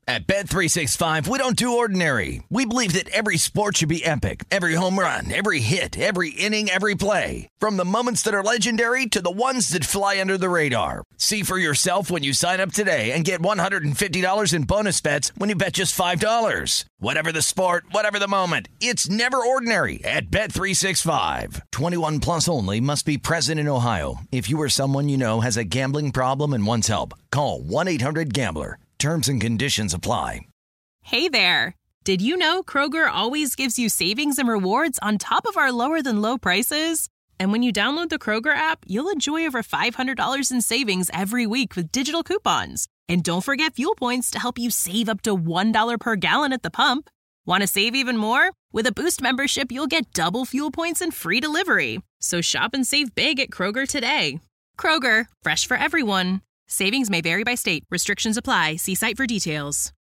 At Bet365, we don't do ordinary. We believe that every sport should be epic. Every home run, every hit, every inning, every play. From the moments that are legendary to the ones that fly under the radar. See for yourself when you sign up today and get $150 in bonus bets when you bet just $5. Whatever the sport, whatever the moment, it's never ordinary at Bet365. 21 plus only. Must be present in Ohio. If you or someone you know has a gambling problem and wants help, call 1-800-GAMBLER. Terms and conditions apply. Hey there. Did you know Kroger always gives you savings and rewards on top of our lower than low prices? And when you download the Kroger app, you'll enjoy over $500 in savings every week with digital coupons. And don't forget fuel points to help you save up to $1 per gallon at the pump. Want to save even more? With a Boost membership, you'll get double fuel points and free delivery. So shop and save big at Kroger today. Kroger, fresh for everyone. Savings may vary by state. Restrictions apply. See site for details.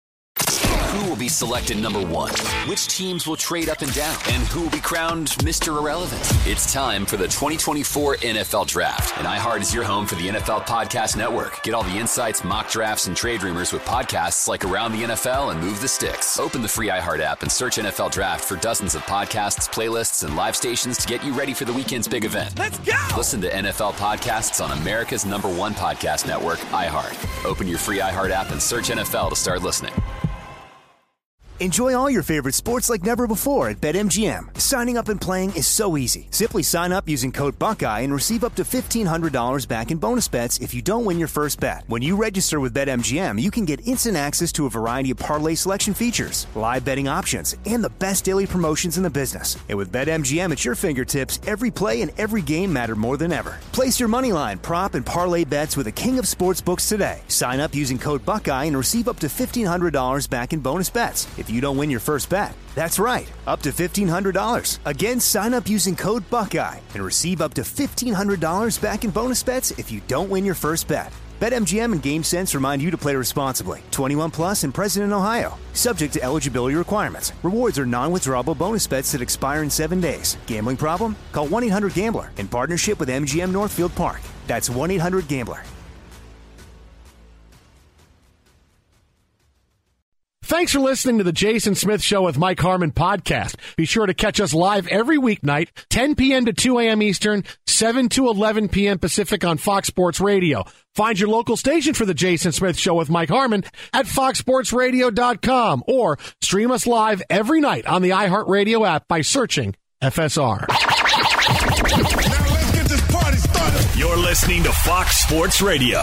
Who will be selected number one? Which teams will trade up and down? And who will be crowned Mr. Irrelevant? It's time for the 2024 NFL Draft. And iHeart is your home for the NFL Podcast Network. Get all the insights, mock drafts, and trade rumors with podcasts like Around the NFL and Move the Sticks. Open the free iHeart app and search NFL Draft for dozens of podcasts, playlists, and live stations to get you ready for the weekend's big event. Let's go! Listen to NFL podcasts on America's #1 podcast network, iHeart. Open your free iHeart app and search NFL to start listening. Enjoy all your favorite sports like never before at BetMGM. Signing up and playing is so easy. Simply sign up using code Buckeye and receive up to $1,500 back in bonus bets if you don't win your first bet. When you register with BetMGM, you can get instant access to a variety of parlay selection features, live betting options, and the best daily promotions in the business. And with BetMGM at your fingertips, every play and every game matter more than ever. Place your moneyline, prop, and parlay bets with the king of sportsbooks today. Sign up using code Buckeye and receive up to $1,500 back in bonus bets if you don't win your first bet. That's right, up to $1,500. Again, sign up using code Buckeye and receive up to $1,500 back in bonus bets if you don't win your first bet. BetMGM and GameSense remind you to play responsibly. 21 plus and present in Ohio. Subject to eligibility requirements. Rewards are non-withdrawable bonus bets that expire in 7 days. Gambling problem? Call 1-800-GAMBLER in partnership with MGM Northfield Park. That's 1-800-GAMBLER. Thanks for listening to the Jason Smith Show with Mike Harmon podcast. Be sure to catch us live every weeknight, 10 p.m. to 2 a.m. Eastern, 7 to 11 p.m. Pacific on Fox Sports Radio. Find your local station for the Jason Smith Show with Mike Harmon at foxsportsradio.com or stream us live every night on the iHeartRadio app by searching FSR. Now let's get this party started. You're listening to Fox Sports Radio.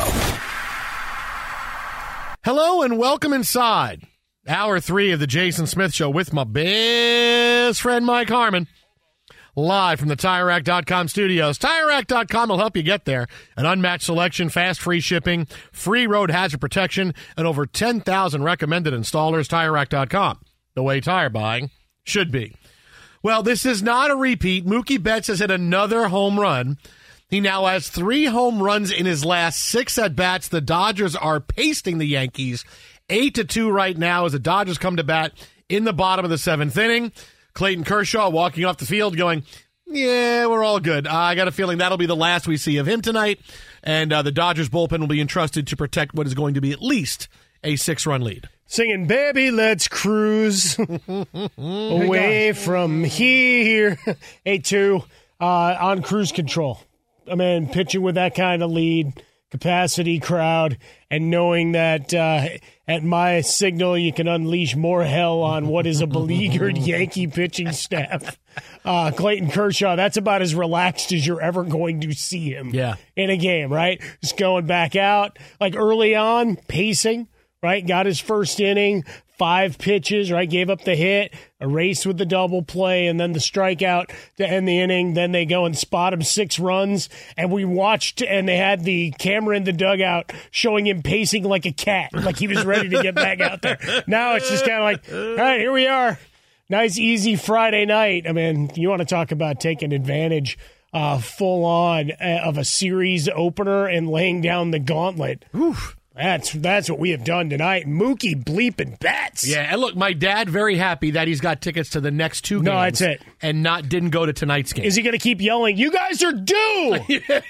Hello and welcome inside. Hour 3 of the Jason Smith Show with my best friend Mike Harmon. Live from the TireRack.com studios. TireRack.com will help you get there. An unmatched selection, fast free shipping, free road hazard protection, and over 10,000 recommended installers. TireRack.com, the way tire buying should be. Well, this is not a repeat. Mookie Betts has hit another home run. He now has 3 home runs in his last 6 at-bats. The Dodgers are pasting the Yankees 8-2 right now as the Dodgers come to bat in the bottom of the 7th inning. Clayton Kershaw walking off the field going, yeah, we're all good. I got a feeling that'll be the last we see of him tonight, and the Dodgers bullpen will be entrusted to protect what is going to be at least a 6-run lead. Singing, baby, let's cruise away from here. 8-2 on cruise control. I mean, pitching with that kind of lead, capacity, crowd, and knowing that at my signal you can unleash more hell on what is a beleaguered Yankee pitching staff. Clayton Kershaw, that's about as relaxed as you're ever going to see him in a game, right? Just going back out, like early on, pacing, right? Got his first inning, 5 pitches, right? Gave up the hit, a race with the double play, and then the strikeout to end the inning. Then they go and spot him 6 runs, and we watched, and they had the camera in the dugout showing him pacing like a cat, like he was ready to get back out there. Now it's just kind of like, all right, here we are. Nice, easy Friday night. I mean, you want to talk about taking advantage full on of a series opener and laying down the gauntlet. Oof. That's what we have done tonight. Mookie bleeping Betts. Yeah, and look, my dad very happy that he's got tickets to the next 2 games. No, that's it. And didn't go to tonight's game. Is he going to keep yelling, you guys are due?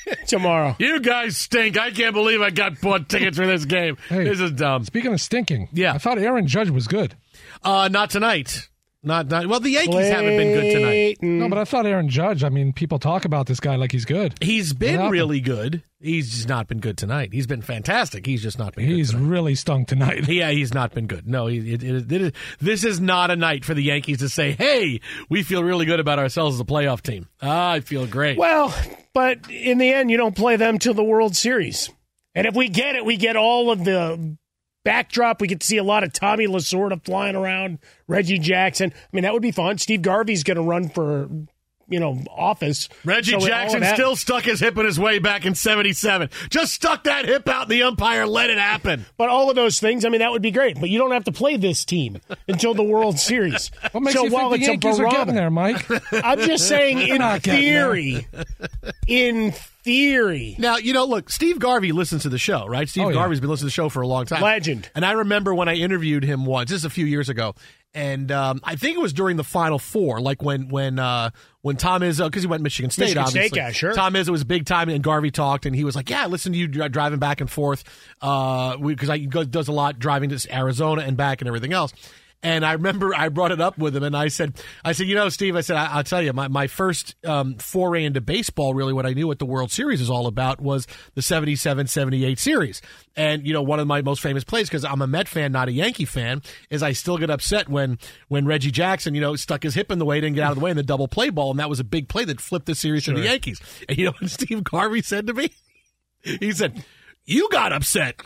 tomorrow. You guys stink. I can't believe I bought tickets for this game. Hey, this is dumb. Speaking of stinking, Yeah. I thought Aaron Judge was good. Not tonight. Not. Well, the Yankees haven't been good tonight. No, but I thought Aaron Judge, people talk about this guy like he's good. He's been really good. He's just not been good tonight. He's been fantastic. He's just not been good He's tonight. really stunk tonight. Yeah, he's not been good. No, this is not a night for the Yankees to say, hey, we feel really good about ourselves as a playoff team. I feel great. Well, but in the end, you don't play them till the World Series. And if we get it, we get all of the backdrop. We get to see a lot of Tommy Lasorda flying around, Reggie Jackson. That would be fun. Steve Garvey's going to run for, office. Reggie Jackson still stuck his hip in his way back in 77. Just stuck that hip out in the umpire, let it happen. But all of those things, that would be great. But you don't have to play this team until the World Series. What makes you think the Yankees are getting there, Mike? I'm just saying in theory. In theory. Now, look, Steve Garvey listens to the show, right? Steve Garvey's been listening to the show for a long time. Legend. And I remember when I interviewed him once, this is a few years ago, and I think it was during the Final Four, like when Tom Izzo, because he went to Michigan State, obviously. State guy, sure. Tom Izzo was big time, and Garvey talked, and he was like, yeah, listen to you driving back and forth, because he does a lot driving to Arizona and back and everything else. And I remember I brought it up with him, and I said, Steve, I'll tell you, my first foray into baseball, really what I knew what the World Series is all about was the 77-78 series. And, one of my most famous plays, because I'm a Met fan, not a Yankee fan, is I still get upset when Reggie Jackson, stuck his hip in the way, didn't get out of the way in the double play ball, and that was a big play that flipped the series to the Yankees. And you know what Steve Garvey said to me? He said, you got upset.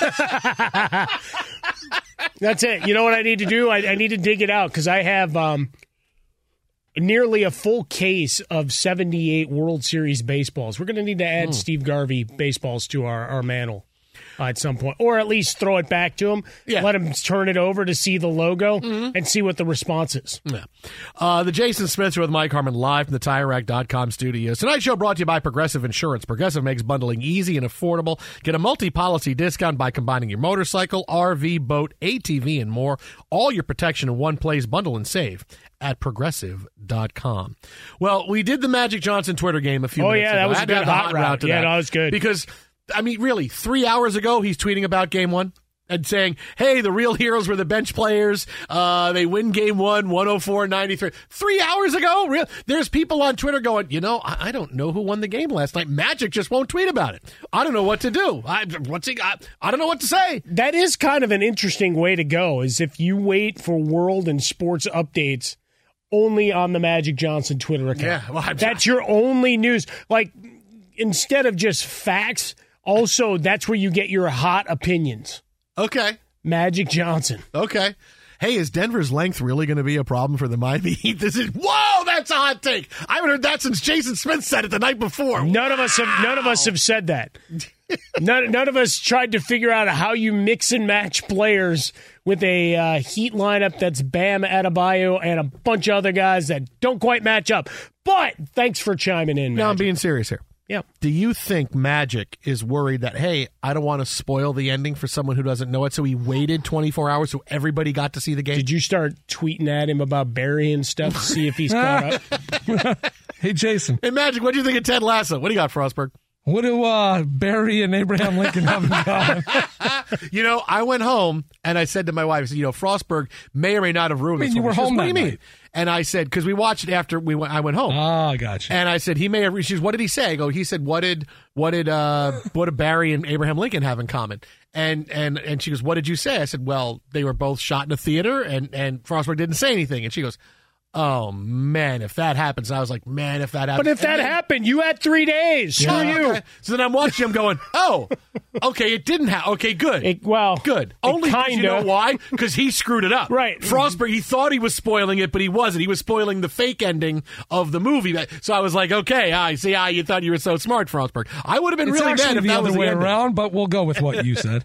That's it. You know what I need to do? I need to dig it out because I have nearly a full case of 78 World Series baseballs. We're going to need to add Steve Garvey baseballs to our mantle at some point, or at least throw it back to him. Yeah. Let him turn it over to see the logo and see what the response is. Yeah. The Jason Smith Show with Mike Harmon live from the TireRack.com studios. Tonight's show brought to you by Progressive Insurance. Progressive makes bundling easy and affordable. Get a multi-policy discount by combining your motorcycle, RV, boat, ATV, and more. All your protection in one place. Bundle and save at Progressive.com. Well, we did the Magic Johnson Twitter game a few minutes ago. That was a good hot route. Yeah, that was good. Because really, 3 hours ago, he's tweeting about Game 1 and saying, hey, the real heroes were the bench players. They win Game 1, 104-93. 3 hours ago? There's people on Twitter going, I don't know who won the game last night. Magic just won't tweet about it. I don't know what to do. I don't know what to say. That is kind of an interesting way to go, is if you wait for world and sports updates only on the Magic Johnson Twitter account. Yeah, that's your only news. Like, instead of just facts, also, that's where you get your hot opinions. Okay. Magic Johnson. Okay. Hey, is Denver's length really going to be a problem for the Miami Heat? Whoa, that's a hot take. I haven't heard that since Jason Smith said it the night before. None of us have said that. None of us tried to figure out how you mix and match players with a Heat lineup that's Bam Adebayo and a bunch of other guys that don't quite match up. But thanks for chiming in, Magic. No, I'm being serious here. Yeah. Do you think Magic is worried that, hey, I don't want to spoil the ending for someone who doesn't know it, so he waited 24 hours so everybody got to see the game? Did you start tweeting at him about Barry and stuff to see if he's caught up? Hey, Jason. Hey, Magic, what do you think of Ted Lasso? What do you got, Frostberg? What do Barry and Abraham Lincoln have in common? I went home and I said to my wife, I said, Frostberg may or may not have ruined this. You were home that night. What do you mean? And I said, because we watched it after I went home. Oh, gotcha. And I said, he may have. She goes, what did he say? I go, he said, what did Barry and Abraham Lincoln have in common? And she goes, what did you say? I said, well, they were both shot in a theater, and Frostberg didn't say anything. And she goes, oh, man, if that happens. I was like, man, if that happens. But if that happened, you had 3 days. Screw you. Okay. So then I'm watching him going, oh, okay, it didn't happen. Okay, good. Good. Only because you know why? Because he screwed it up. Right. Frostberg, he thought he was spoiling it, but he wasn't. He was spoiling the fake ending of the movie. So I was like, okay, I see how you thought you were so smart, Frostberg. I would have been really mad if that was the way ending. around, but we'll go with what you said.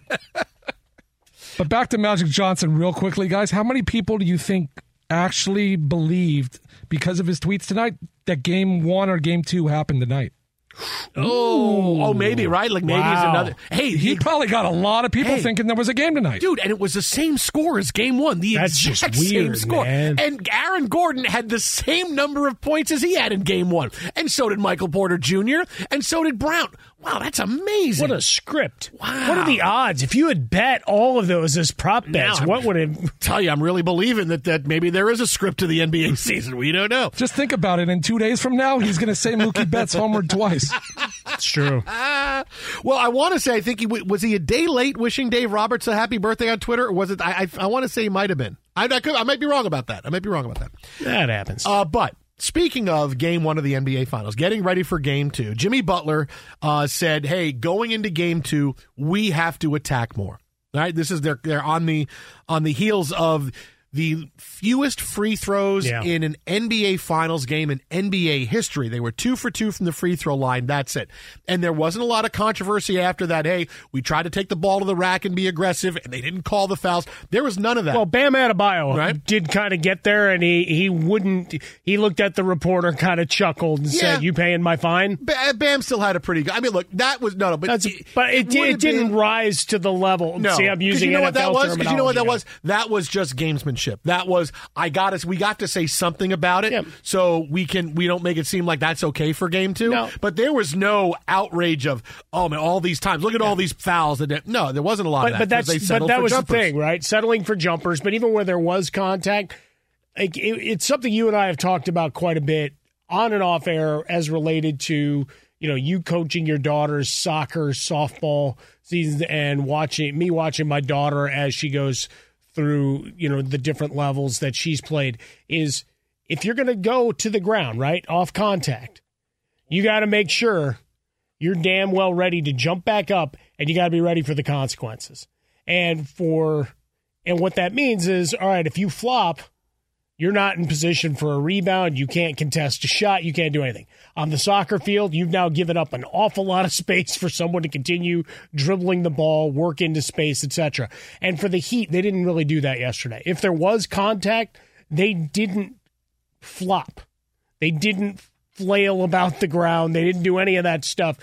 But back to Magic Johnson real quickly, guys. How many people do you think actually believed, because of his tweets tonight, that Game 1 or Game 2 happened tonight? Oh, maybe, right? Like maybe it's another. Hey, he probably got a lot of people thinking there was a game tonight. Dude, and it was the same score as game one. That's exact just weird, same score. man. And Aaron Gordon had the same number of points as he had in game one. And so did Michael Porter Jr., and so did Brown. Wow, that's amazing. What a script. Wow. What are the odds? If you had bet all of those as prop bets, what would it... Tell you, I'm really believing that maybe there is a script to the NBA season. We don't know. Just think about it. In 2 days from now, he's going to say Mookie Betts homered twice. It's true. Well, I want to say, I think was he a day late wishing Dave Roberts a happy birthday on Twitter? Or was it? I want to say he might have been. I might be wrong about that. That happens. But speaking of game one of the NBA Finals, getting ready for game two, Jimmy Butler said, hey, going into game two, we have to attack more. All right, this is they're on the heels of the fewest free throws in an NBA Finals game in NBA history. They were 2 for 2 from the free throw line. That's it. And there wasn't a lot of controversy after that. Hey, we tried to take the ball to the rack and be aggressive, and they didn't call the fouls. There was none of that. Well, Bam Adebayo did kind of get there, and he wouldn't. He looked at the reporter, kind of chuckled, and said, "You paying my fine?" Bam still had a pretty good. I mean, look, that was but it didn't rise to the level. No, see, I'm using you know NFL what that was? terminology. Because you know what that was? That was just gamesmanship. That was we got to say something about it, so we don't make it seem like that's okay for game two. No. But there was no outrage of man, all these times. Look at all these fouls. No, there wasn't a lot of that. But that was the thing, right? Settling for jumpers. But even where there was contact, it's something you and I have talked about quite a bit on and off air as related to you coaching your daughter's soccer, softball seasons, and watching my daughter as she goes through the different levels that she's played. Is if you're going to go to the ground, right, off contact, you got to make sure you're damn well ready to jump back up, and you got to be ready for the consequences. And what that means is, all right, if you flop, you're not in position for a rebound. You can't contest a shot. You can't do anything. On the soccer field, you've now given up an awful lot of space for someone to continue dribbling the ball, work into space, etc. And for the Heat, they didn't really do that yesterday. If there was contact, they didn't flop. They didn't flail about the ground. They didn't do any of that stuff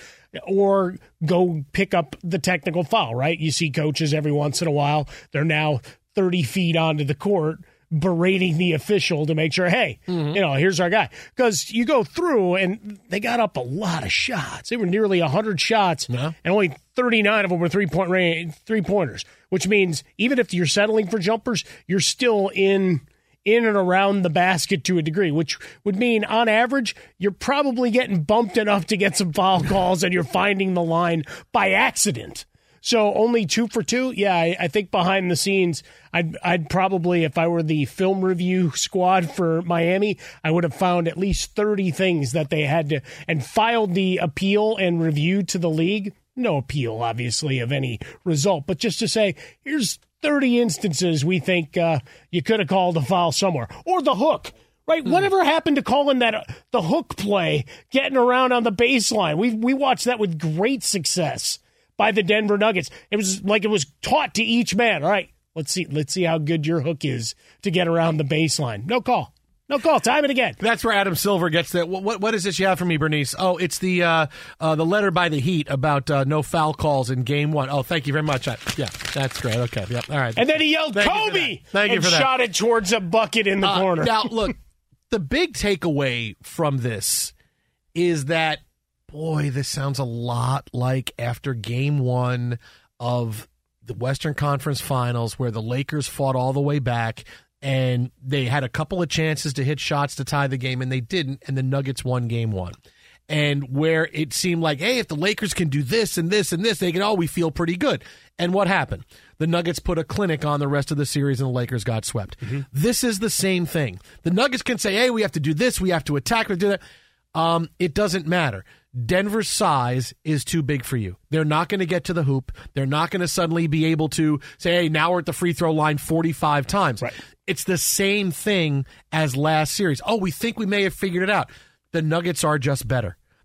or go pick up the technical foul, right? You see coaches every once in a while. They're now 30 feet onto the court berating the official to make sure, hey, here's our guy. Because you go through, and they got up a lot of shots. They were nearly 100 shots, and only 39 of them were three-pointers, which means even if you're settling for jumpers, you're still in and around the basket to a degree, which would mean, on average, you're probably getting bumped enough to get some foul calls, and you're finding the line by accident. So only 2 for 2? Yeah, I think behind the scenes, I'd probably, if I were the film review squad for Miami, I would have found at least 30 things that they had to, and filed the appeal and review to the league. No appeal, obviously, of any result, but just to say, here's 30 instances we think you could have called a foul somewhere. Or the hook. Right, whatever happened to calling the hook play, getting around on the baseline? We watched that with great success by the Denver Nuggets. It was like it was taught to each man. All right, let's see how good your hook is to get around the baseline. No call. Time it again. That's where Adam Silver gets that. What is this you have for me, Bernice? Oh, it's the letter by the Heat about no foul calls in Game 1. Oh, thank you very much. Yeah, that's great. Okay, yep, all right. And then he yelled, "Kobe!" and shot it towards a bucket in the corner. Now, look, the big takeaway from this is that, boy, this sounds a lot like after Game 1 of the Western Conference Finals, where the Lakers fought all the way back, and they had a couple of chances to hit shots to tie the game, and they didn't, and the Nuggets won Game 1. And where it seemed like, hey, if the Lakers can do this and this and this, they can, we feel pretty good. And what happened? The Nuggets put a clinic on the rest of the series, and the Lakers got swept. This is the same thing. The Nuggets can say, hey, we have to do this, we have to attack, we have to do that. It doesn't matter. Denver's size is too big for you. They're not going to get to the hoop. They're not going to suddenly be able to say, hey, now we're at the free throw line 45 times. Right. It's the same thing as last series. Oh, we think we may have figured it out. The Nuggets are just better.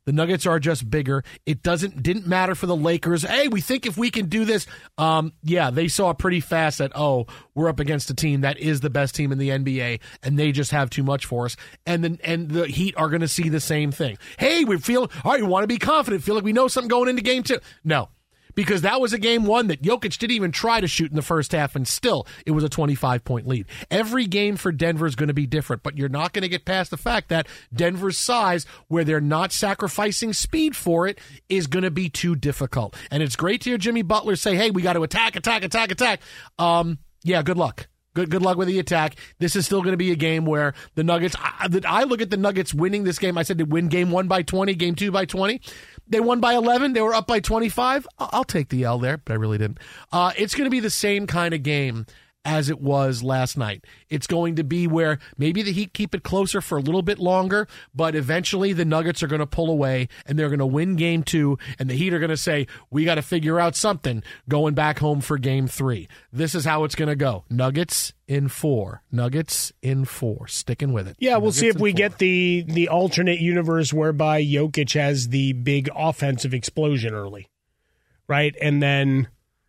The Nuggets are just bigger. It didn't matter for the Lakers. Hey, we think if we can do this, they saw pretty fast that, we're up against a team that is the best team in the NBA, and they just have too much for us. And the Heat are going to see the same thing. Hey, we feel, all right, we want to be confident, feel like we know something going into game 2. No. Because that was a game 1 that Jokic didn't even try to shoot in the first half, and still it was a 25-point lead. Every game for Denver is going to be different, but you're not going to get past the fact that Denver's size, where they're not sacrificing speed for it, is going to be too difficult. And it's great to hear Jimmy Butler say, hey, we got to attack. Good luck. Good luck with the attack. This is still going to be a game where the Nuggets, I look at the Nuggets winning this game. I said to win game 1 by 20, game 2 by 20. They won by 11. They were up by 25. I'll take the L there, but I really didn't. It's going to be the same kind of game as it was last night. It's going to be where maybe the Heat keep it closer for a little bit longer, but eventually the Nuggets are going to pull away and they're going to win game 2, and the Heat are going to say, we got to figure out something going back home for game 3. This is how it's going to go. Nuggets in 4. Nuggets in 4. Sticking with it. Yeah, we'll see if we get the alternate universe whereby Jokic has the big offensive explosion early, right? And then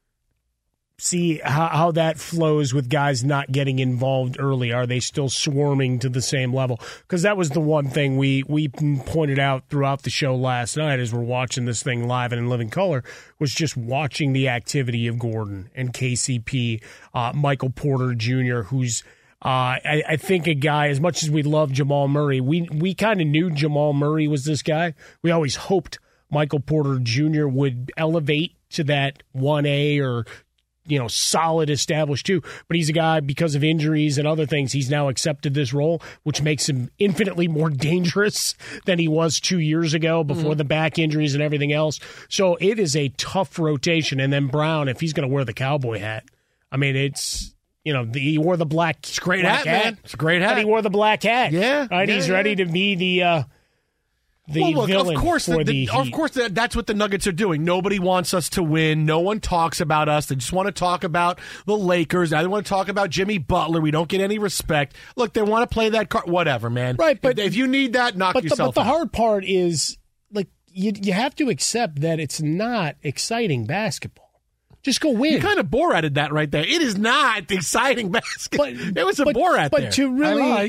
see how that flows with guys not getting involved early. Are they still swarming to the same level? Because that was the one thing we pointed out throughout the show last night as we're watching this thing live and in living color, was just watching the activity of Gordon and KCP, Michael Porter Jr., who's I think a guy, as much as we love Jamal Murray, we kind of knew Jamal Murray was this guy. We always hoped Michael Porter Jr. would elevate to that 1A or solid established 2, but he's a guy, because of injuries and other things, he's now accepted this role, which makes him infinitely more dangerous than he was 2 years ago before the back injuries and everything else. So it is a tough rotation. And then Brown, if he's going to wear the cowboy hat, I mean, it's, he wore the black great hat, man. It's a great hat. And he wore the black hat. Yeah. Right? He's ready to be the villain of course, for the Heat. Of course, that's what the Nuggets are doing. Nobody wants us to win. No one talks about us. They just want to talk about the Lakers. Now they want to talk about Jimmy Butler. We don't get any respect. Look, they want to play that card. Whatever, man. Right, but if you need that, knock yourself out. But the hard part is, like, you have to accept that it's not exciting basketball. Just go win. You kind of Borated that right there. It is not exciting basketball. It was a Borat there. But to really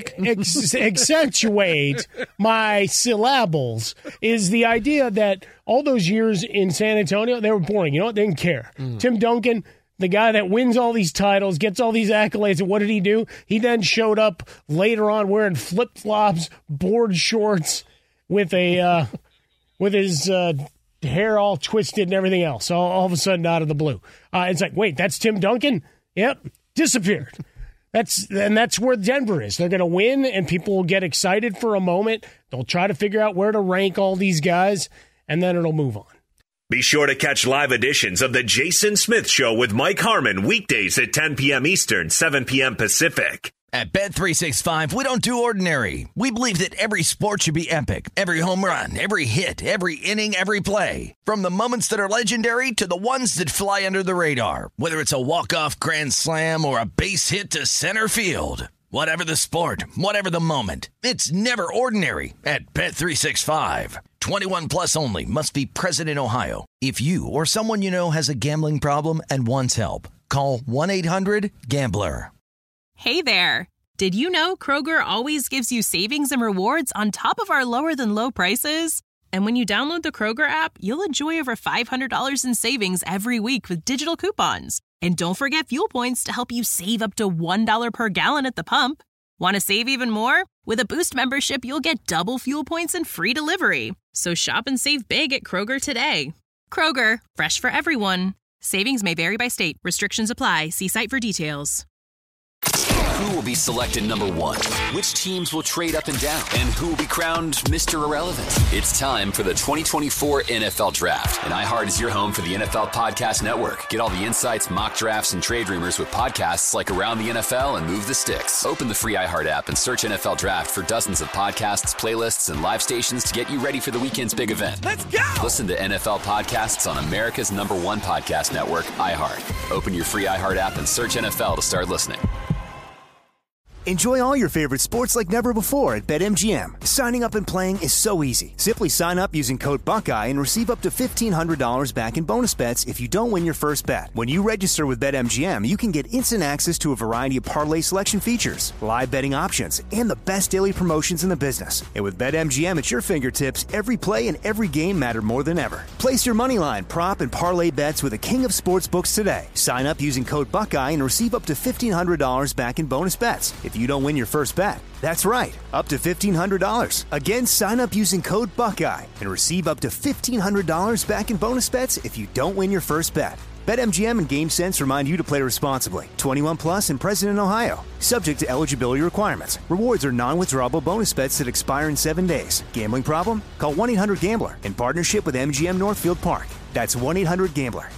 accentuate my syllables is the idea that all those years in San Antonio, they were boring. You know what? They didn't care. Tim Duncan, the guy that wins all these titles, gets all these accolades, and what did he do? He then showed up later on wearing flip-flops, board shorts, with his hair all twisted and everything else, all of a sudden out of the blue. It's like, wait, that's Tim Duncan? Yep, disappeared. That's where Denver is. They're going to win, and people will get excited for a moment. They'll try to figure out where to rank all these guys, and then it'll move on. Be sure to catch live editions of The Jason Smith Show with Mike Harmon weekdays at 10 p.m. Eastern, 7 p.m. Pacific. At Bet365, we don't do ordinary. We believe that every sport should be epic. Every home run, every hit, every inning, every play. From the moments that are legendary to the ones that fly under the radar. Whether it's a walk-off grand slam or a base hit to center field. Whatever the sport, whatever the moment. It's never ordinary at Bet365. 21 plus only. Must be present in Ohio. If you or someone you know has a gambling problem and wants help, call 1-800-GAMBLER. Hey there. Did you know Kroger always gives you savings and rewards on top of our lower than low prices? And when you download the Kroger app, you'll enjoy over $500 in savings every week with digital coupons. And don't forget fuel points to help you save up to $1 per gallon at the pump. Want to save even more? With a Boost membership, you'll get double fuel points and free delivery. So shop and save big at Kroger today. Kroger, fresh for everyone. Savings may vary by state. Restrictions apply. See site for details. Who will be selected number 1? Which teams will trade up and down? And who will be crowned Mr. Irrelevant? It's time for the 2024 NFL Draft. And iHeart is your home for the NFL Podcast Network. Get all the insights, mock drafts, and trade rumors with podcasts like Around the NFL and Move the Sticks. Open the free iHeart app and search NFL Draft for dozens of podcasts, playlists, and live stations to get you ready for the weekend's big event. Let's go! Listen to NFL podcasts on America's #1 podcast network, iHeart. Open your free iHeart app and search NFL to start listening. Enjoy all your favorite sports like never before at BetMGM. Signing up and playing is so easy. Simply sign up using code Buckeye and receive up to $1,500 back in bonus bets if you don't win your first bet. When you register with BetMGM, you can get instant access to a variety of parlay selection features, live betting options, and the best daily promotions in the business. And with BetMGM at your fingertips, every play and every game matter more than ever. Place your moneyline, prop, and parlay bets with the king of sportsbooks today. Sign up using code Buckeye and receive up to $1,500 back in bonus bets if you don't win your first bet. That's right, up to $1,500. Again, sign up using code Buckeye and receive up to $1,500 back in bonus bets if you don't win your first bet. BetMGM and GameSense remind you to play responsibly. 21 plus and present in Ohio. Subject to eligibility requirements. Rewards are non-withdrawable bonus bets that expire in 7 days. Gambling problem? Call 1-800-GAMBLER in partnership with MGM Northfield Park. That's 1-800-GAMBLER.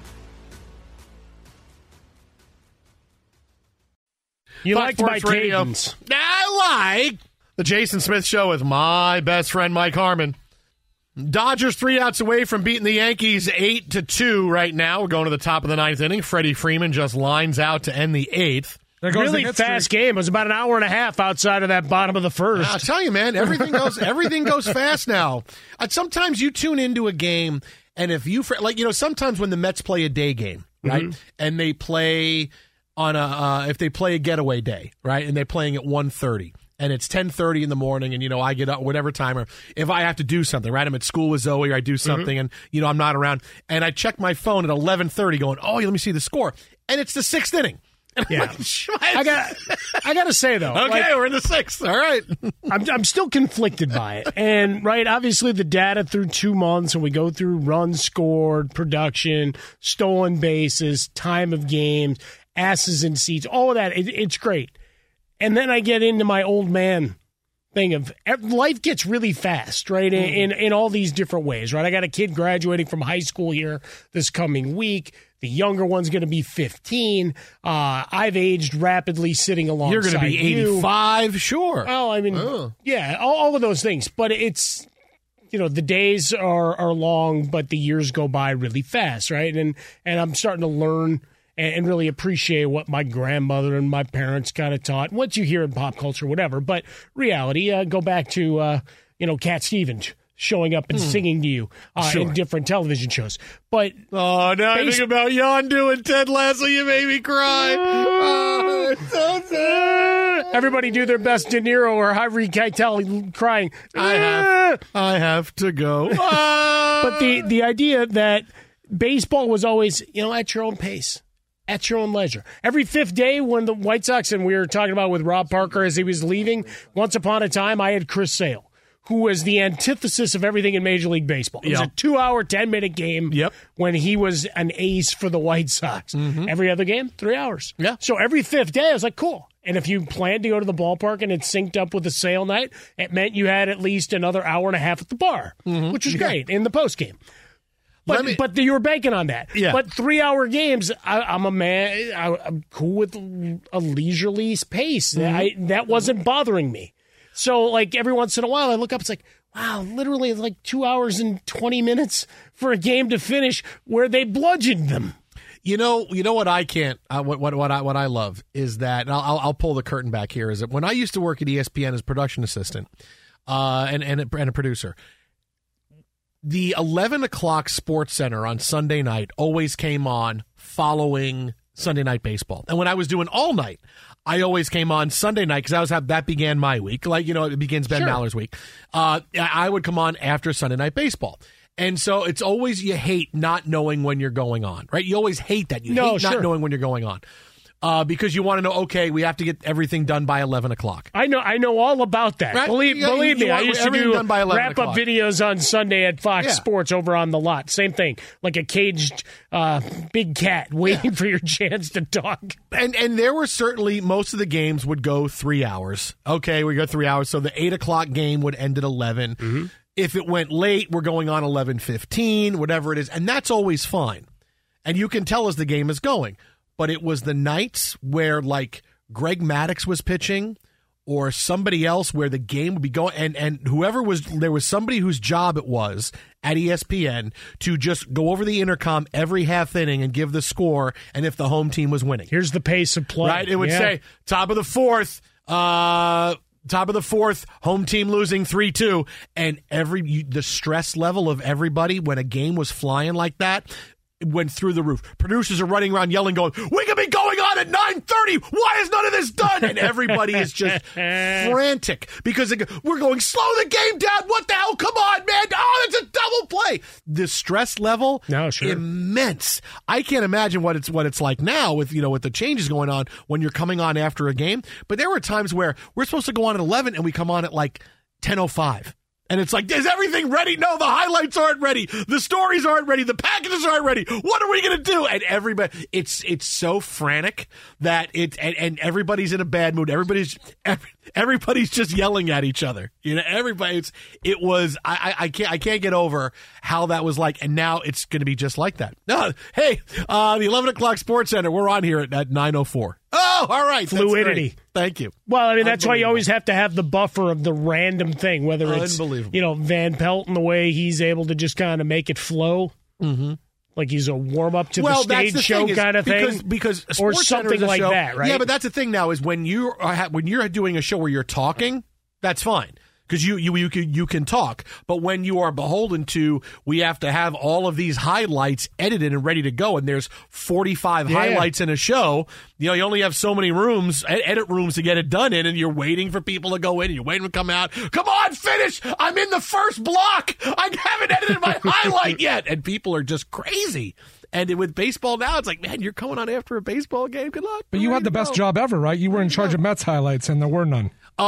You Fox liked my Sports Radio. cadence. I like the Jason Smith Show with my best friend Mike Harmon. Dodgers 3 outs away from beating the Yankees 8-2 right now. We're going to the top of the 9th inning. Freddie Freeman just lines out to end the 8th. Really fast game. It was about an hour and a half outside of that bottom of the first. I'll tell you, man, everything goes fast now. Sometimes you tune into a game, and if you sometimes when the Mets play a day game, right, and they play on if they play a getaway day, right, and they're playing at 1:30. And it's 10:30 in the morning, and, I get up whatever time, or if I have to do something, right? I'm at school with Zoe, or I do something, and, I'm not around. And I check my phone at 11:30 going, let me see the score. And it's the 6th inning. And yeah. I got to say, though. Okay, we're in the 6th. All right. I'm still conflicted by it. And, right, obviously the data through 2 months, and we go through runs scored, production, stolen bases, time of games, asses in seats, all of that. It's great. And then I get into my old man thing of life gets really fast, right, in all these different ways, right? I got a kid graduating from high school here this coming week. The younger one's going to be 15. I've aged rapidly sitting alongside you. You're going to be 85, sure. Well, I mean, yeah, all of those things. But it's, the days are long, but the years go by really fast, right? And I'm starting to learn and really appreciate what my grandmother and my parents kind of taught, what you hear in pop culture, whatever. But reality, go back to, Cat Stevens showing up and singing to you in different television shows. But now I think about Yondu and Ted Lasso, you made me cry. It's so sad. Everybody do their best De Niro or Harvey Keitel crying. I have to go. But the idea that baseball was always, at your own pace. At your own leisure. Every 5th day when the White Sox, and we were talking about with Rob Parker as he was leaving, once upon a time I had Chris Sale, who was the antithesis of everything in Major League Baseball. It was a 2-hour, 10-minute game when he was an ace for the White Sox. Every other game, 3 hours. Yeah. So every 5th day I was like, cool. And if you planned to go to the ballpark and it synced up with a Sale night, it meant you had at least another hour and a half at the bar, which was great in the postgame. But you were banking on that. Yeah. But 3-hour games, I'm a man. I'm cool with a leisurely pace. That wasn't bothering me. So, every once in a while, I look up. It's like, wow, literally, it's 2 hours and 20 minutes for a game to finish where they bludgeoned them. You know what I can't. What I love is that, and I'll pull the curtain back here. Is that when I used to work at ESPN as production assistant, and a producer. The 11 o'clock Sports Center on Sunday night always came on following Sunday Night Baseball. And when I was doing all night, I always came on Sunday night because that began my week. It begins Ben Maller's week. I would come on after Sunday Night Baseball. And so it's always you hate not knowing when you're going on, right? You always hate that. You hate not knowing when you're going on. Because you want to know, okay, we have to get everything done by 11 o'clock. I know all about that. Right? Believe me, I used to do wrap-up videos on Sunday at Fox Sports over on the lot. Same thing, like a caged big cat waiting for your chance to talk. And there were certainly, most of the games would go 3 hours. Okay, we go 3 hours, so the 8 o'clock game would end at 11. If it went late, we're going on 11:15, whatever it is, and that's always fine. And you can tell as the game is going. But it was the nights where, Greg Maddux was pitching or somebody else where the game would be going, and whoever was, there was somebody whose job it was at ESPN to just go over the intercom every half inning and give the score and if the home team was winning. Here's the pace of play. Right? It would say, top of the 4th, Top of the fourth, home team losing 3-2, and the stress level of everybody when a game was flying like that went through the roof. Producers are running around yelling, going, "We could be going on at 9:30. Why is none of this done?" And everybody is just frantic because we're going, "Slow the game down. What the hell? Come on, man. Oh, it's a double play." The stress level, immense. I can't imagine what it's like now with the changes going on when you're coming on after a game. But there were times where we're supposed to go on at 11 and we come on at like 10:05. And it's like, is everything ready? No, the highlights aren't ready. The stories aren't ready. The packages aren't ready. What are we going to do? And everybody, it's so frantic that and everybody's in a bad mood. Everybody's just yelling at each other. I can't get over how that was like. And now it's going to be just like that. No, hey, the 11 o'clock Sports Center, we're on here at 9:04. Oh, all right. Fluidity. Thank you. Well, I mean, that's why you always have to have the buffer of the random thing, whether it's, Van Pelt and the way he's able to just kind of make it flow. Mm-hmm. Like he's a warm-up to the stage show kind of thing. Because or something like that, right? Yeah, but that's the thing now is when you're doing a show where you're talking, that's fine. Because you can talk, but when you are beholden to, we have to have all of these highlights edited and ready to go, and there's 45 highlights in a show. You only have so many edit rooms to get it done in, and you're waiting for people to go in, and you're waiting to come out. Come on, finish! I'm in the first block. I haven't edited my highlight yet, and people are just crazy. And with baseball now, it's like, man, you're coming on after a baseball game. Good luck. But you had the best job ever, right? You were in charge of Mets highlights, and there were none.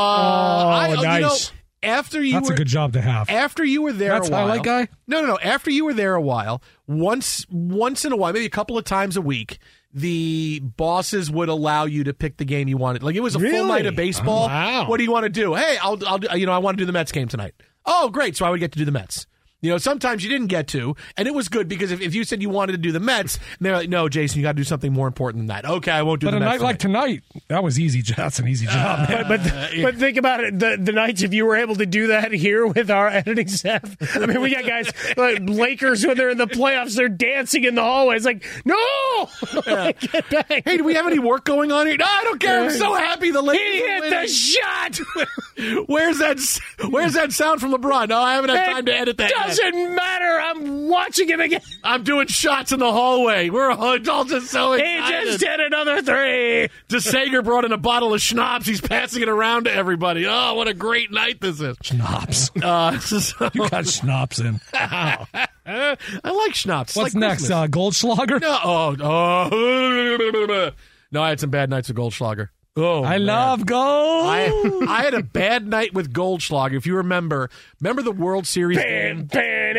Nice. That's a good job to have. After you were there That's a while. Highlight guy? No. After you were there a while, once in a while, maybe a couple of times a week, the bosses would allow you to pick the game you wanted. Like it was a full night of baseball. Oh, wow. What do you want to do? Hey, I'll I want to do the Mets game tonight. Oh, great. So I would get to do the Mets. Sometimes you didn't get to, and it was good because if you said you wanted to do the Mets, and they're like, "No, Jason, you got to do something more important than that." Okay, I won't do the Mets. But a night like tonight, that was easy. That's an easy job. But think about it. The nights if you were able to do that here with our editing staff. I mean, we got guys like Lakers when they're in the playoffs, they're dancing in the hallways. Like, no, get back. Hey, do we have any work going on here? No, I don't care. I'm so happy the Lakers. He hit the shot. Where's that sound from LeBron? No, I haven't had time to edit that. Doesn't matter. I'm watching him again. I'm doing shots in the hallway. We're all just so excited. He just hit another three. DeSager brought in a bottle of schnapps. He's passing it around to everybody. Oh, what a great night this is. Schnapps. You got schnapps in. I like schnapps. What's like next? Goldschlager? No, I had some bad nights of Goldschlager. Oh, I love gold. I had a bad night with Goldschlager. If you remember the World Series game,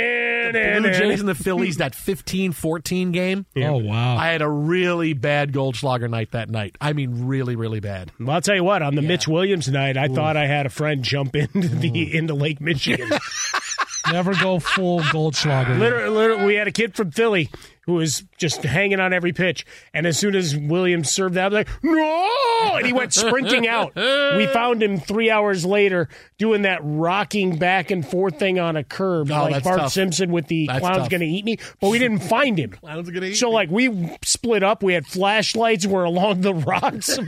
the Blue Jays and the Phillies, that 15-14 game. Yeah. Oh, wow. I had a really bad Goldschlager night that night. I mean, really, really bad. Well, I'll tell you what, on the Mitch Williams night, I thought I had a friend jump into Lake Michigan. Never go full Goldschlager. Literally, we had a kid from Philly who was just hanging on every pitch. And as soon as Williams served that, I was like, no! And he went sprinting out. We found him 3 hours later doing that rocking back and forth thing on a curb, like Bart tough. Simpson with the Clown's Gonna Eat Me. But we didn't find him. Clown's Gonna Eat Me. So, we split up. We had flashlights. We're along the rocks.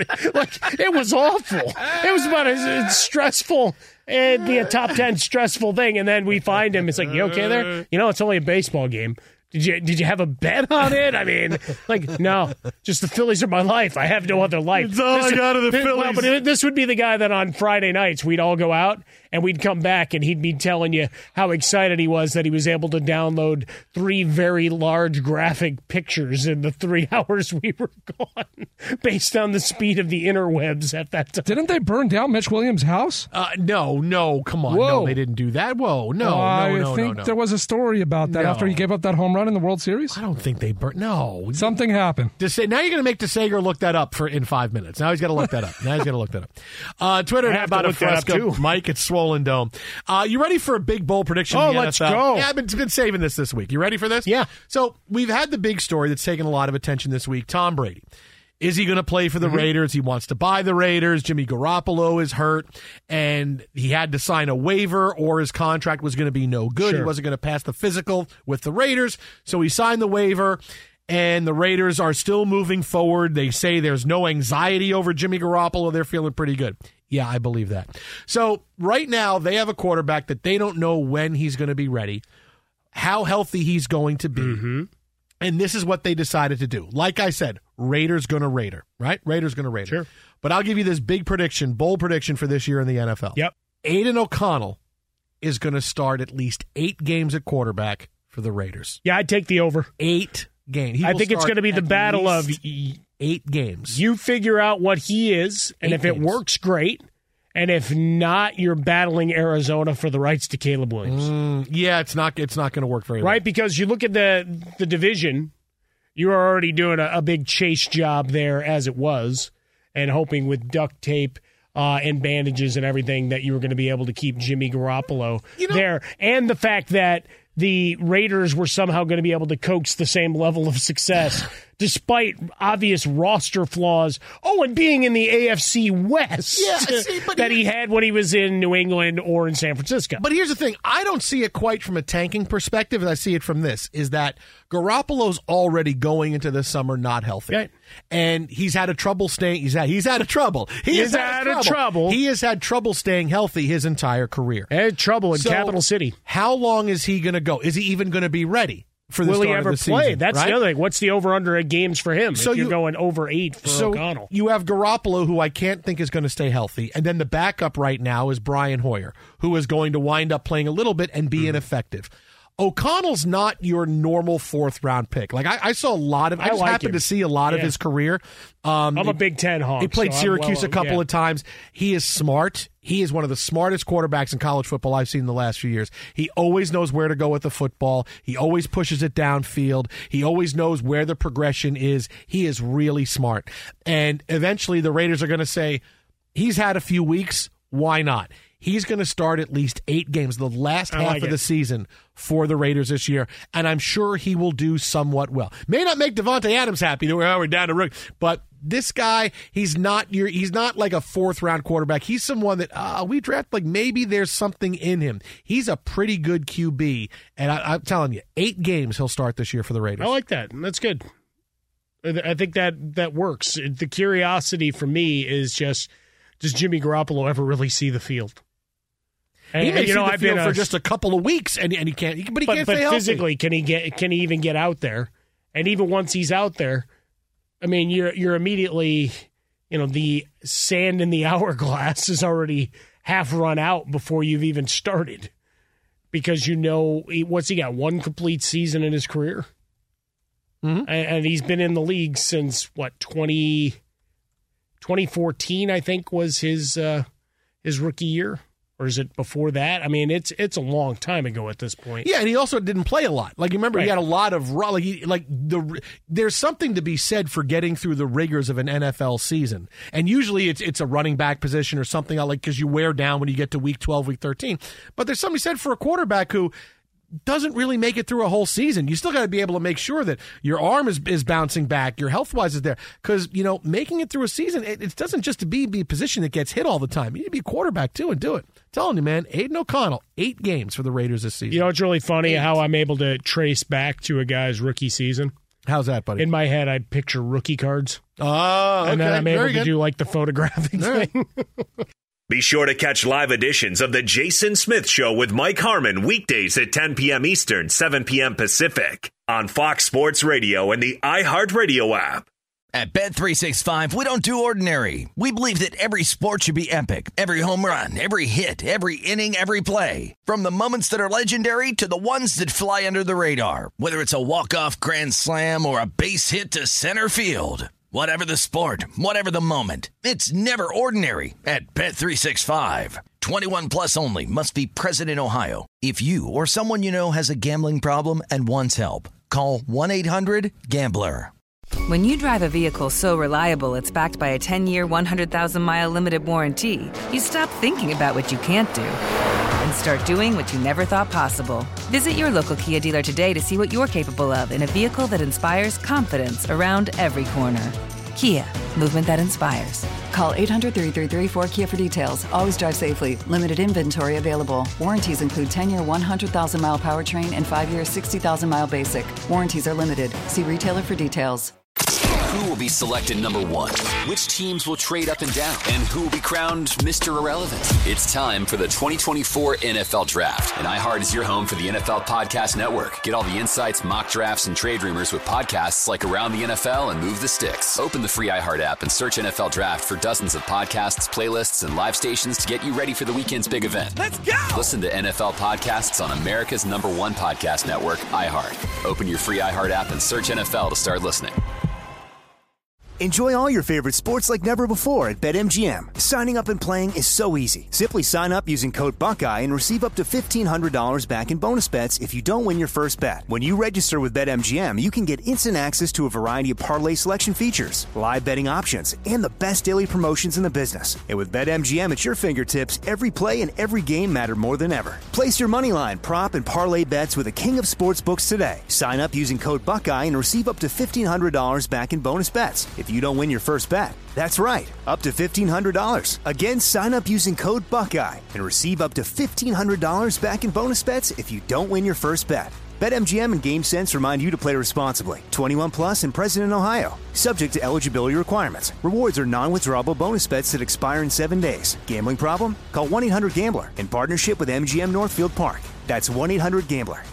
It was awful. It was about as stressful. It'd be a top 10 stressful thing. And then we find him. It's like, you okay there? It's only a baseball game. Did you have a bet on it? I mean, no. Just the Phillies are my life. I have no other life. It's all I got of the Phillies. Well, but this would be the guy that on Friday nights we'd all go out and we'd come back and he'd be telling you how excited he was that he was able to download 3 very large graphic pictures in the 3 hours we were gone based on the speed of the interwebs at that time. Didn't they burn down Mitch Williams' house? No, come on. Whoa. No, they didn't do that. Whoa, no, I think there was a story about that after he gave up that home run in the World Series. I don't think they burnt. No. Something happened. Now you're going to make DeSager look that up in 5 minutes. Now he's got to look that up. Twitter about a Fresco. Mike, it's Swollen Dome. You ready for a big bowl prediction in the NFL? Let's go. Yeah, I've been saving this week. You ready for this? Yeah. So we've had the big story that's taken a lot of attention this week. Tom Brady. Is he going to play for the Raiders? He wants to buy the Raiders. Jimmy Garoppolo is hurt, and he had to sign a waiver or his contract was going to be no good. Sure. He wasn't going to pass the physical with the Raiders, so he signed the waiver. and the Raiders are still moving forward. They say there's no anxiety over Jimmy Garoppolo. They're feeling pretty good. Yeah, I believe that. So right now they have a quarterback that they don't know when he's going to be ready, how healthy he's going to be. Mm-hmm. And this is what they decided to do. Like I said, Raiders going to Raider, right? Raiders going to Raider. Sure. But I'll give you this big prediction, bold prediction for this year in the NFL. Yep. Aiden O'Connell is going to start at least 8 games at quarterback for the Raiders. Yeah, I'd take the over. 8 games. I think it's going to be the battle of 8 games. You figure out what he is, and if it works, great. And if not, you're battling Arizona for the rights to Caleb Williams. Yeah, it's not going to work very well. Right, because you look at the division, you are already doing a big chase job there as it was, and hoping with duct tape and bandages and everything that you were going to be able to keep Jimmy Garoppolo there. And the fact that the Raiders were somehow going to be able to coax the same level of success despite obvious roster flaws. Oh, and being in the AFC West that he had when he was in New England or in San Francisco. But here's the thing. I don't see it quite from a tanking perspective. I see it from this, is that Garoppolo's already going into this summer not healthy. Right. And he's had a trouble staying. He's had a trouble. He has had trouble staying healthy his entire career. Had trouble in Capital City. How long is he going to go? Is he even going to be ready for the Will start he ever of the play? season? That's right? the other thing. What's the over-under at games for him if you're going over 8 for O'Connell? You have Garoppolo, who I can't think is going to stay healthy, and then the backup right now is Brian Hoyer, who is going to wind up playing a little bit and be ineffective. O'Connell's not your normal 4th-round pick. Like I saw a lot of. I just happened to see a lot of his career. I'm a Big Ten hawk. He played Syracuse a couple of times. He is smart. He is one of the smartest quarterbacks in college football I've seen in the last few years. He always knows where to go with the football. He always pushes it downfield. He always knows where the progression is. He is really smart. And eventually the Raiders are going to say, he's had a few weeks. Why not? He's going to start at least 8 games, the last half of the season for the Raiders this year, and I'm sure he will do somewhat well. May not make Devontae Adams happy. We're down to rook, but this guy, he's not like a 4th-round quarterback. He's someone that we draft like maybe there's something in him. He's a pretty good QB, and I'm telling you, 8 games he'll start this year for the Raiders. I like that. That's good. I think that works. The curiosity for me is just, does Jimmy Garoppolo ever really see the field? And, he may see the field for just a couple of weeks, and he can't. But he can't stay healthy. Physically, can he even get out there? And even once he's out there, I mean, you're immediately, the sand in the hourglass is already half run out before you've even started, because what's he got, 1 complete season in his career, and he's been in the league since 2014, I think was his rookie year. Or is it before that? I mean, it's a long time ago at this point. Yeah, and he also didn't play a lot. Like, you remember, he had a lot of there's something to be said for getting through the rigors of an NFL season. And usually it's a running back position or something, like, because you wear down when you get to week 12, week 13. But there's something said for a quarterback who doesn't really make it through a whole season. You still got to be able to make sure that your arm is bouncing back, your health-wise is there. Because, making it through a season, it doesn't just to be a position that gets hit all the time. You need to be a quarterback, too, and do it. I'm telling you, man, Aiden O'Connell, 8 games for the Raiders this season. It's really funny how I'm able to trace back to a guy's rookie season. How's that, buddy? In my head, I picture rookie cards. Oh, okay. And then I'm able to do, the photographing thing. Be sure to catch live editions of The Jason Smith Show with Mike Harmon weekdays at 10 p.m. Eastern, 7 p.m. Pacific on Fox Sports Radio and the iHeartRadio app. At Bet365, we don't do ordinary. We believe that every sport should be epic. Every home run, every hit, every inning, every play. From the moments that are legendary to the ones that fly under the radar. Whether it's a walk-off grand slam or a base hit to center field. Whatever the sport, whatever the moment, it's never ordinary at Bet365. 21 plus only. Must be present in Ohio. If you or someone you know has a gambling problem and wants help, call 1-800-GAMBLER. When you drive a vehicle so reliable it's backed by a 10-year, 100,000-mile limited warranty, you stop thinking about what you can't do and start doing what you never thought possible. Visit your local Kia dealer today to see what you're capable of in a vehicle that inspires confidence around every corner. Kia, movement that inspires. Call 800-333-4KIA for details. Always drive safely. Limited inventory available. Warranties include 10-year 100,000-mile powertrain and 5-year 60,000-mile basic. Warranties are limited. See retailer for details. Who will be selected number one? Which teams will trade up and down? And who will be crowned Mr. Irrelevant? It's time for the 2024 NFL Draft. And iHeart is your home for the NFL Podcast Network. Get all the insights, mock drafts, and trade rumors with podcasts like Around the NFL and Move the Sticks. Open the free iHeart app and search NFL Draft for dozens of podcasts, playlists, and live stations to get you ready for the weekend's big event. Let's go! Listen to NFL podcasts on America's #1 podcast network, iHeart. Open your free iHeart app and search NFL to start listening. Enjoy all your favorite sports like never before at BetMGM. Signing up and playing is so easy. Simply sign up using code Buckeye and receive up to $1,500 back in bonus bets if you don't win your first bet. When you register with BetMGM, you can get instant access to a variety of parlay selection features, live betting options, and the best daily promotions in the business. And with BetMGM at your fingertips, every play and every game matter more than ever. Place your moneyline, prop, and parlay bets with the king of sportsbooks today. Sign up using code Buckeye and receive up to $1,500 back in bonus bets if you don't win your first bet. That's right, up to $1,500. Again, sign up using code Buckeye and receive up to $1,500 back in bonus bets if you don't win your first bet. BetMGM and GameSense remind you to play responsibly. 21 plus and present in Ohio. Subject to eligibility requirements. Rewards are non-withdrawable bonus bets that expire in 7 days. Gambling problem? Call 1-800-GAMBLER in partnership with MGM Northfield Park. That's 1-800-GAMBLER.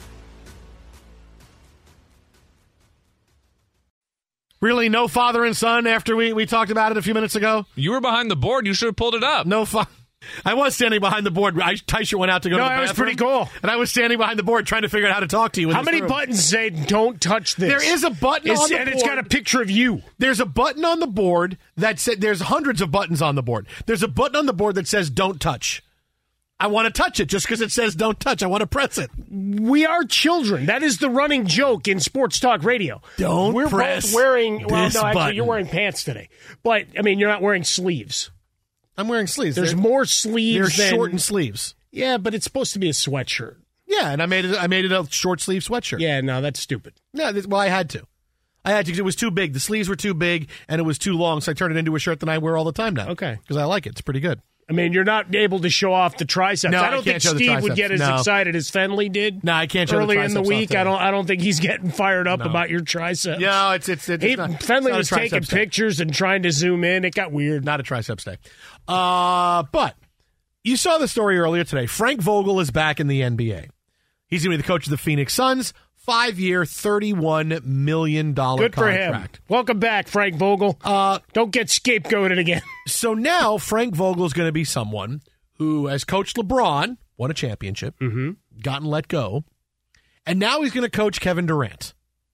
Really, no father and son after we talked about it a few minutes ago? You were behind the board. You should have pulled it up. No I was standing behind the board. Tysha went out to go to the bathroom. No, it was pretty cool. And I was standing behind the board trying to figure out how to talk to you. How many buttons say don't touch this? There is a button on the board. And it's got a picture of you. There's a button on the board that said, there's hundreds of buttons on the board. There's a button on the board that says don't touch. I want to touch it just because it says don't touch. I want to press it. We are children. That is the running joke in sports talk radio. We're press both wearing, well, no, actually, button. You're wearing pants today. But, I mean, you're not wearing sleeves. I'm wearing sleeves. There's more sleeves They're than... shortened sleeves. Yeah, but it's supposed to be a sweatshirt. Yeah, and I made it a short sleeve sweatshirt. Yeah, no, that's stupid. Yeah, well, I had to because it was too big. The sleeves were too big, and it was too long, so I turned it into a shirt that I wear all the time now. Okay. Because I like it. It's pretty good. I mean, you're not able to show off the triceps. No, I don't think Steve would get as excited as Fenley did. No, I can't show earlier the triceps in the week. I don't think he's getting fired up about your triceps. No, it's not. Fenley was taking pictures and trying to zoom in. It got weird. Not a triceps day. But you saw the story earlier today. Frank Vogel is back in the NBA. He's going to be the coach of the Phoenix Suns. 5-year, $31 million Good for contract. him. Welcome back, Frank Vogel. Don't get scapegoated again. So now Frank Vogel is going to be someone who has coached LeBron, won a championship, gotten let go, and now he's going to coach Kevin Durant.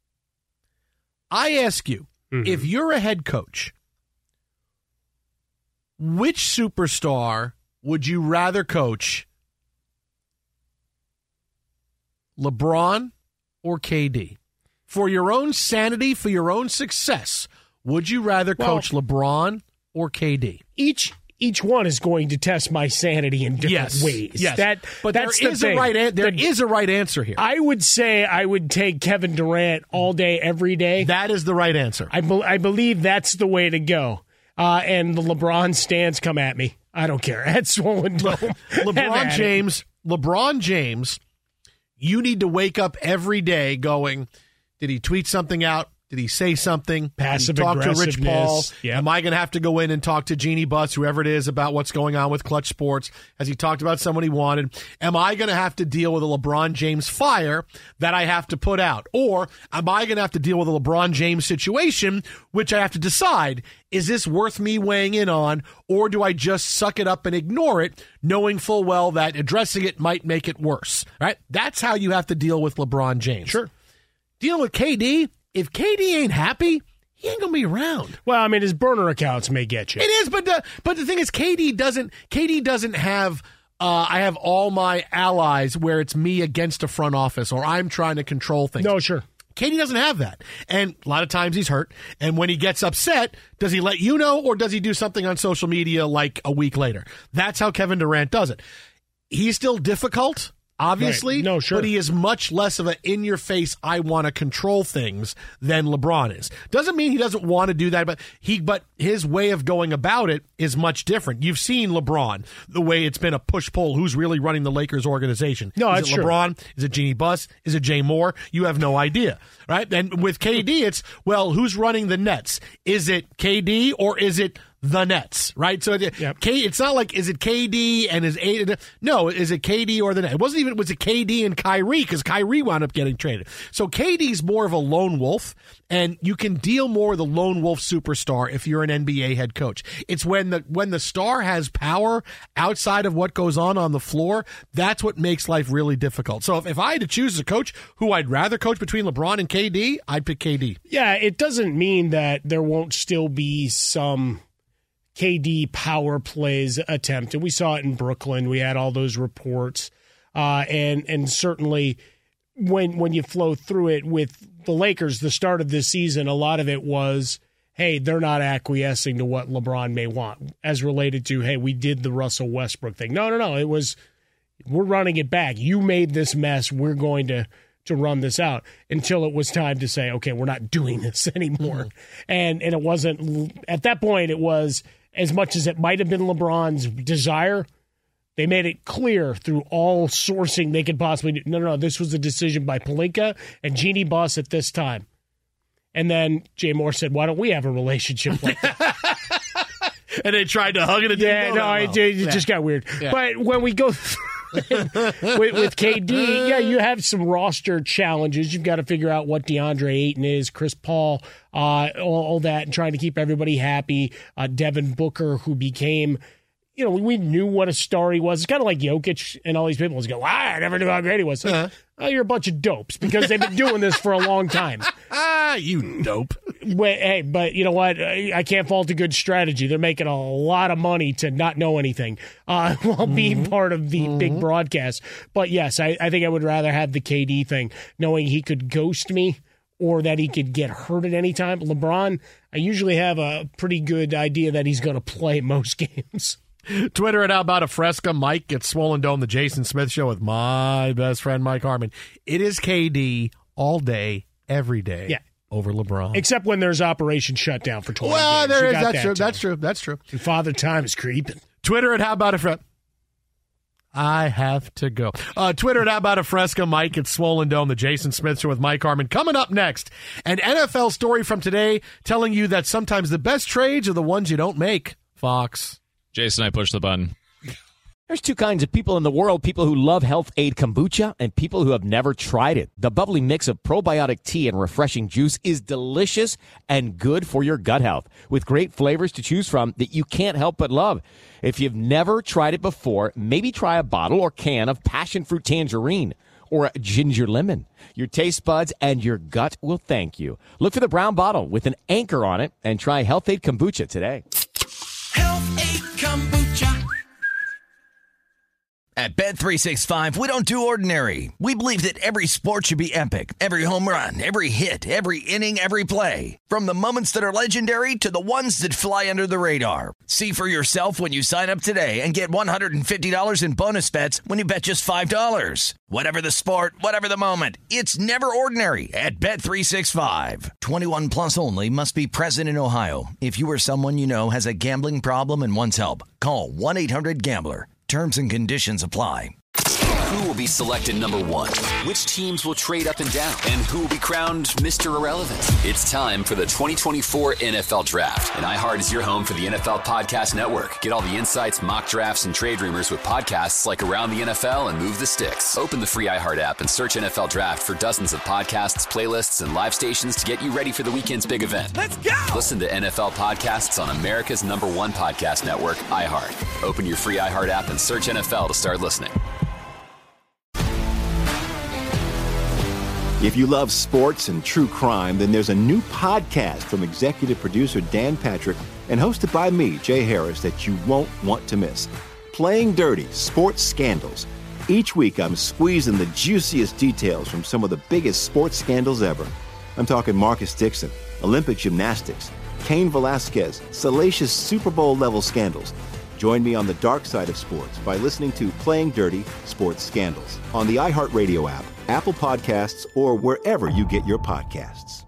I ask you, if you're a head coach, which superstar would you rather coach, LeBron or KD? For your own sanity, for your own success, would you rather coach LeBron or KD? Each one is going to test my sanity in different ways. Yes, but there is a right answer here. I would say I would take Kevin Durant all day, every day. That is the right answer. I believe that's the way to go. And the LeBron stands come at me. I don't care. At Swollen Dome. LeBron James, you need to wake up every day going, did he tweet something out? Did he say something? Passive talk to Rich Paul? Yep. Am I going to have to go in and talk to Jeannie Buss, whoever it is, about what's going on with Clutch Sports? Has he talked about someone he wanted? Am I going to have to deal with a LeBron James fire that I have to put out? Or am I going to have to deal with a LeBron James situation, which I have to decide, is this worth me weighing in on, or do I just suck it up and ignore it, knowing full well that addressing it might make it worse? Right? That's how you have to deal with LeBron James. Sure. Dealing with KD, if KD ain't happy, he ain't gonna be around. Well, I mean, his burner accounts may get you. It is, but the thing is, KD doesn't have. I have all my allies where it's me against a front office, or I'm trying to control things. No, sure. KD doesn't have that, and a lot of times he's hurt. And when he gets upset, does he let you know, or does he do something on social media like a week later? That's how Kevin Durant does it. He's still difficult. obviously. Right. No, sure. But he is much less of an in-your-face, I want to control things than LeBron is. Doesn't mean he doesn't want to do that, but his way of going about it is much different. You've seen LeBron, the way it's been a push-pull. Who's really running the Lakers organization? No, is that's it true. LeBron? Is it Jeannie Buss? Is it Jay Moore? You have no idea, right? And with KD, it's, well, who's running the Nets? Is it KD or is it the Nets, right? So it's not like, is it KD and is A? No, is it KD or the Nets? Was it KD and Kyrie, because Kyrie wound up getting traded. So KD's more of a lone wolf, and you can deal more with a lone wolf superstar if you're an NBA head coach. It's when the star has power outside of what goes on the floor, that's what makes life really difficult. So if I had to choose a coach who I'd rather coach between LeBron and KD, I'd pick KD. Yeah, it doesn't mean that there won't still be some KD power plays attempt, and we saw it in Brooklyn. We had all those reports, and certainly when you flow through it with the Lakers, the start of this season, a lot of it was, hey, they're not acquiescing to what LeBron may want, as related to, hey, we did the Russell Westbrook thing. No, it was, we're running it back. You made this mess. We're going to run this out, until it was time to say, okay, we're not doing this anymore. And it wasn't, at that point, it was, as much as it might have been LeBron's desire, they made it clear through all sourcing they could possibly do. No, this was a decision by Pelinka and Jeannie Buss at this time. And then Jay Moore said, why don't we have a relationship like that? And they tried to hug it. It just got weird. Yeah. But when we go with KD, you have some roster challenges. You've got to figure out what DeAndre Ayton is, Chris Paul, all that, and trying to keep everybody happy. Devin Booker, who became, we knew what a star he was. It's kind of like Jokic and all these people go, I never knew how great he was. Oh, you're a bunch of dopes, because they've been doing this for a long time. You dope. Hey, but you know what? I can't fault a good strategy. They're making a lot of money to not know anything while being part of the big broadcast. But yes, I think I would rather have the KD thing, knowing he could ghost me or that he could get hurt at any time. LeBron, I usually have a pretty good idea that he's going to play most games. Twitter at How About a Fresca. Mike gets Swollen Dome, the Jason Smith Show with my best friend, Mike Harmon. It is KD all day, every day, over LeBron. Except when there's Operation Shutdown for 20 well, games. That's true. That's true. And Father Time is creeping. Twitter at How About a Fresca. I have to go. Twitter at How About a Fresca. Mike at Swollen Dome, the Jason Smith Show with Mike Harmon. Coming up next, an NFL story from today telling you that sometimes the best trades are the ones you don't make. Fox. Jason, I pushed the button. There's two kinds of people in the world, people who love Health Aid Kombucha and people who have never tried it. The bubbly mix of probiotic tea and refreshing juice is delicious and good for your gut health, with great flavors to choose from that you can't help but love. If you've never tried it before, maybe try a bottle or can of passion fruit tangerine or a ginger lemon. Your taste buds and your gut will thank you. Look for the brown bottle with an anchor on it and try Health Aid Kombucha today. Health Aid Kombucha. At Bet365, we don't do ordinary. We believe that every sport should be epic. Every home run, every hit, every inning, every play. From the moments that are legendary to the ones that fly under the radar. See for yourself when you sign up today and get $150 in bonus bets when you bet just $5. Whatever the sport, whatever the moment, it's never ordinary at Bet365. 21 plus only. Must be present in Ohio. If you or someone you know has a gambling problem and wants help, call 1-800-GAMBLER. Terms and conditions apply. Who will be selected number one? Which teams will trade up and down? And who will be crowned Mr. Irrelevant? It's time for the 2024 NFL Draft. And iHeart is your home for the NFL Podcast Network. Get all the insights, mock drafts, and trade rumors with podcasts like Around the NFL and Move the Sticks. Open the free iHeart app and search NFL Draft for dozens of podcasts, playlists, and live stations to get you ready for the weekend's big event. Let's go! Listen to NFL podcasts on America's #1 podcast network, iHeart. Open your free iHeart app and search NFL to start listening. If you love sports and true crime, then there's a new podcast from executive producer Dan Patrick and hosted by me, Jay Harris, that you won't want to miss. Playing Dirty: Sports Scandals. Each week, I'm squeezing the juiciest details from some of the biggest sports scandals ever. I'm talking Marcus Dixon, Olympic gymnastics, Cain Velasquez, salacious Super Bowl-level scandals. Join me on the dark side of sports by listening to Playing Dirty Sports Scandals on the iHeartRadio app, Apple Podcasts, or wherever you get your podcasts.